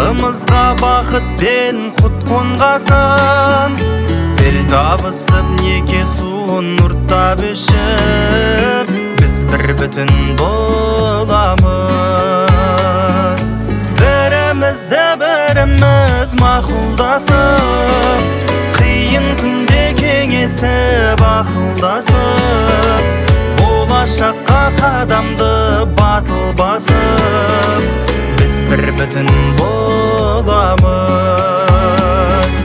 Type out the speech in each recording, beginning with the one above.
Алдымызға бақыт пен құт қонғасын, тіл табысып неке суын ұрттап ішіп, біз бір бүтін боламыз. Бірімізді біріміз мақұлдасып, қиын күнде кеңесіп ақылдасып, болашаққа қадамды батыл басып, біз бір бүтін боламыз.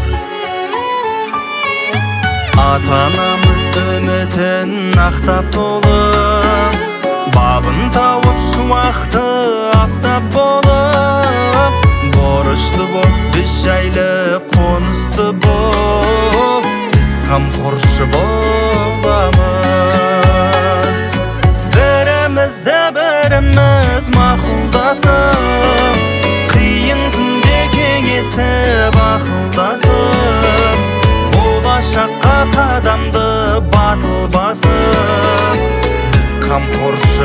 Ата-анамыз үмітін ақтап толып, бабын тауып шуақты аптап болып, борышты боп біз жайлы қонысты боп, біз қамқоршы боламыз. Бірімізді біріміз мақұлдасып, қиын күнде кеңесіп ақылдасып, болашаққа қадамды батыл басып, біз қамқоршы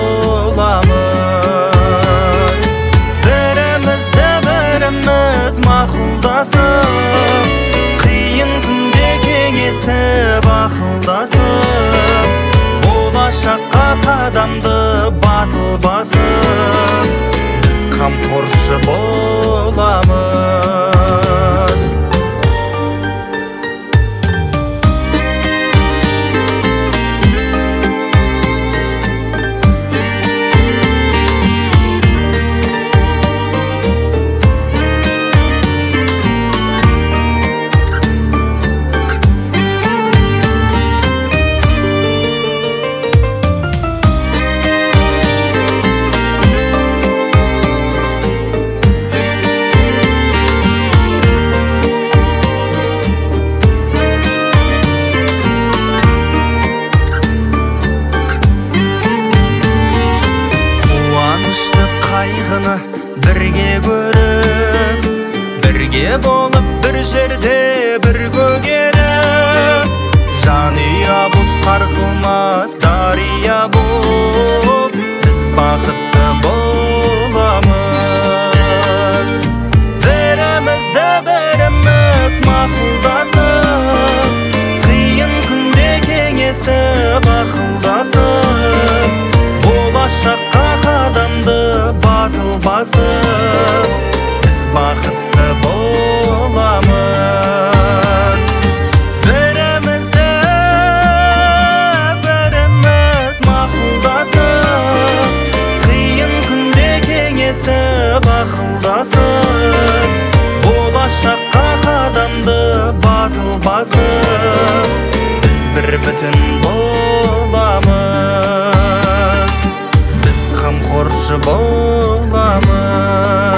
боламыз. Бірімізді біріміз мақұлдасып, қиын күнде кеңесіп ақылдасып, болашаққа қадамды батыл басып, біз қамқоршы боламыз. Қайғыны бірге көріп, бірге болып бір жерде бір көгеріп, жанұя боп сарқылмас дария боп, біз бақытты боламыз. Бірімізді біріміз мақұлдасып, қиын күнде кеңесіп ақылдасып, болашаққа қадамды батыл басып, біз бақытты боламыз. Бірімізді біріміз мақұлдасып, қиын күнде кеңесіп ақылдасып, болашаққа қадамды батыл басып, біз бір бүтін боламыз. Қамқоршы боламыз.